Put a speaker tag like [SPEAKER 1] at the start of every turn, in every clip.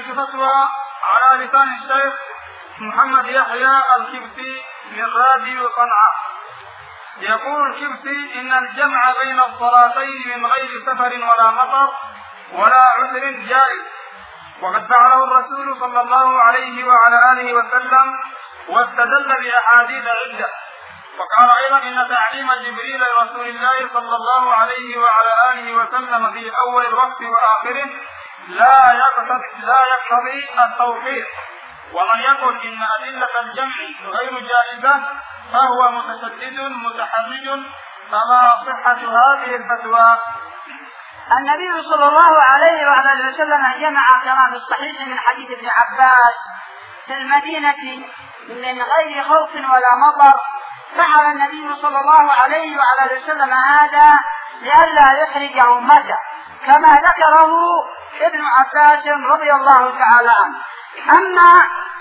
[SPEAKER 1] فتوى على لسان الشيخ محمد يحيى الكبتي من راديو صنعاء. يقول الكبتي إن الجمع بين الصلاتين من غير سفر ولا مطر ولا عذر جائز، وقد فعله الرسول صلى الله عليه وعلى آله وسلم واستدل بأحاديث عدة. وقال أيضا إن تعليم جبريل لرسول الله صلى الله عليه وعلى آله وسلم في أول الوقت وآخره لا يقتضي التوفيق. ومن يقل إن أدلة الجمع غير جائزة فهو متشدد متحرج، فما صحة هذه الفتوى؟
[SPEAKER 2] النبي صلى الله عليه وعلى آله وسلم جمع كما في الصحيح من حديث ابن عباس في المدينة من غير خوف ولا مطر. فعل النبي صلى الله عليه وعلى آله وسلم هذا لئلا يحرج أمته، كما ذكره ابن عباس رضي الله تعالى عنه. أما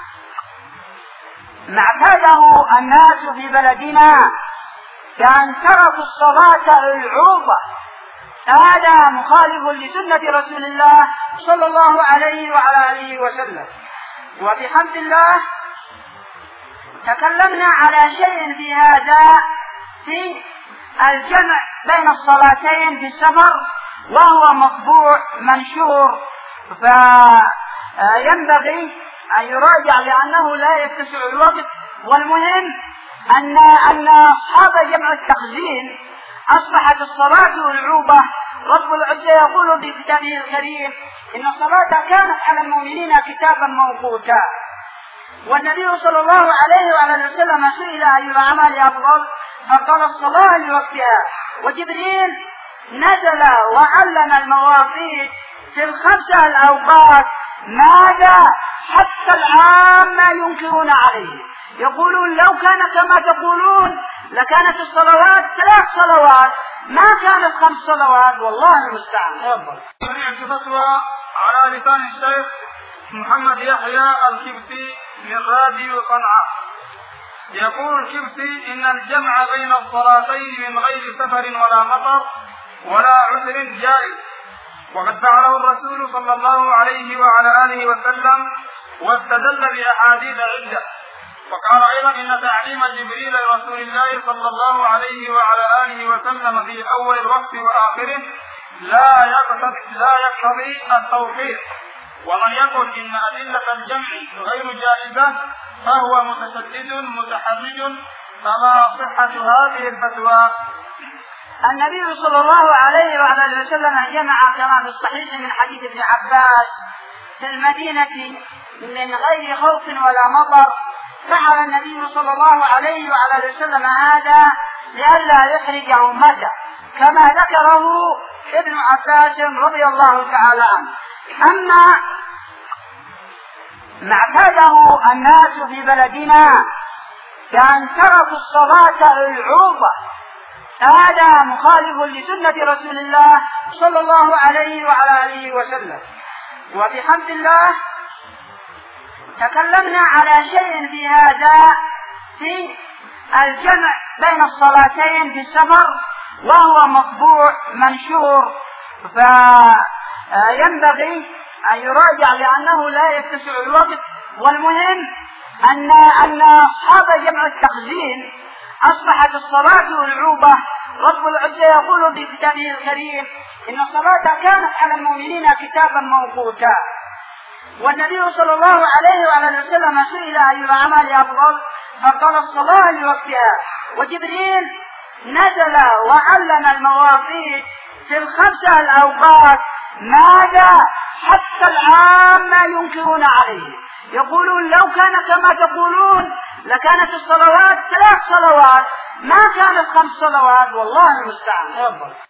[SPEAKER 2] ما اعتاده الناس في بلدنا كأن تركوا الصلاة العروضة، هذا مخالف لسنة رسول الله صلى الله عليه وعلى آله وسلم. وبحمد الله تكلمنا على شيء في هذا في الجمع بين الصلاتين في السفر، وهو مطبوع منشور، فينبغي أن يراجع لأنه لا يتسع الوقت. والمهم أن أصحاب جمع التخزين أصبحت الصلاة العوبة. رب العزة يقول في كتابه الكريم إن الصلاة كانت على المؤمنين كتابا موقوتا. والنبي صلى الله عليه وعلى وسلم سئل أي الأعمال أفضل فقال الصلاة لوقتها. وجبريل نزل وعلم المواقيت في الخمسة الأوقات، ماذا حتى العامة ينكرون عليه، يقولون لو كان كما تقولون لكانت الصلوات 3 صلوات ما كانت 5 صلوات، والله المستعان.
[SPEAKER 1] سمعت فتوى على لسان الشيخ محمد يحيى الكبتي من راديو صنعاء. يقول الكبتي إن الجمع بين الصلاتين من غير سفر ولا مطر ولا عذر جائز، وقد فعله الرسول صلى الله عليه وعلى آله وسلم واستدل بأحاديث عدة. وقال أيضا إن تعليم جبريل لرسول الله صلى الله عليه وعلى آله وسلم في أول الوقت وآخره لا يقتضي التوفيق. ومن يقل إن أدلة الجمع غير جائزة فهو متشدد متحرج، فما صحة هذه الفتوى؟
[SPEAKER 2] النبي صلى الله عليه وعلى آله وسلم جمع كما في الصحيح من حديث ابن عباس في المدينة من غير خوف ولا مطر. فعل النبي صلى الله عليه وعلى آله وسلم هذا لئلا يحرج أمته، كما ذكره ابن عباس رضي الله تعالى عنه. أما ما اعتاده الناس في بلدنا كأن تركوا الصلاة العروضة، هذا مخالف لسنة رسول الله صلى الله عليه وعلى آله وسلم. وبحمد الله تكلمنا على شيء في هذا في الجمع بين الصلاتين في السفر، وهو مطبوع منشور، فينبغي أن يراجع لأنه لا يتسع الوقت. والمهم أن أصحاب جمع التخزين أصبحت الصلاة العوبة. رب العزة يقول في كتابه الكريم إن الصلاة كانت على المؤمنين كتابا موقوتا. والنبي صلى الله عليه وعلى وسلم سئل أي الأعمال أفضل فقال الصلاة لوقتها. وجبريل نزل وعلم المواقيت في الخمسة الأوقات، ماذا حتى العامة ينكرون عليه، يقولون لو كان كما تقولون لكانت الصلوات 3 صلوات ما كانت 5 صلوات، والله المستعان.